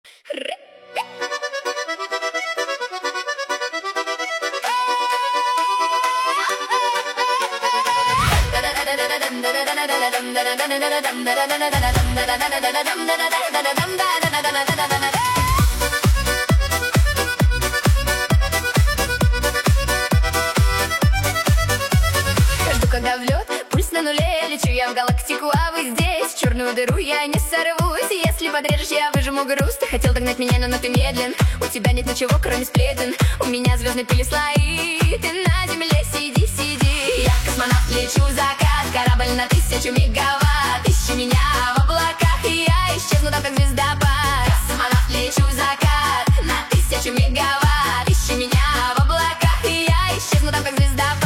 Жду, когда в лед, пульс на нуле. Лечу я в галактику, а вы здесь. В черную дыру я не сорвусь. Если подрежешь, я выжму груз. Ты хотел догнать меня, но ты медлен. У тебя нет ничего, кроме сплетен. У меня звездные пыли слои. Ты на земле сиди, сиди. Я космонавт, лечу в закат. Корабль на 1000 мегаватт. Ищи меня в облаках, и я исчезну там, как звездопад. Космонавт, лечу в закат на 1000 мегаватт. Ищи меня в облаках, и я исчезну там, как звездопад.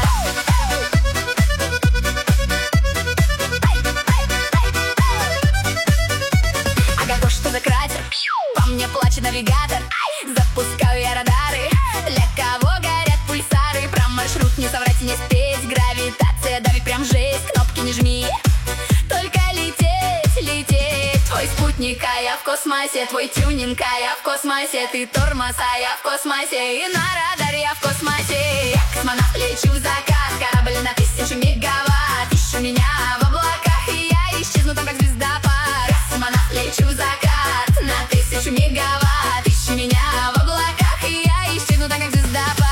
По мне плачет навигатор. Запускаю я радары. Для кого горят пульсары? Про маршрут не соврать и не спеть. Гравитация давит прям жесть. Кнопки не жми, только лететь, лететь. Твой спутник, а я в космосе. Твой тюнинг, а я в космосе. Ты тормоз, а я в космосе. И на радаре я в космосе. Я космонавт, лечу в закат. Корабль на 1000 мегаватт. Ищу меня в облаках, и я исчезну там, как звездопад. Космонавт, лечу в закат на 1000 мегаватт. Ищи меня в облаках, и я исчезну так, как звездопад.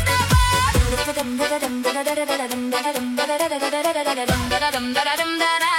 Исчезну там, звездопад.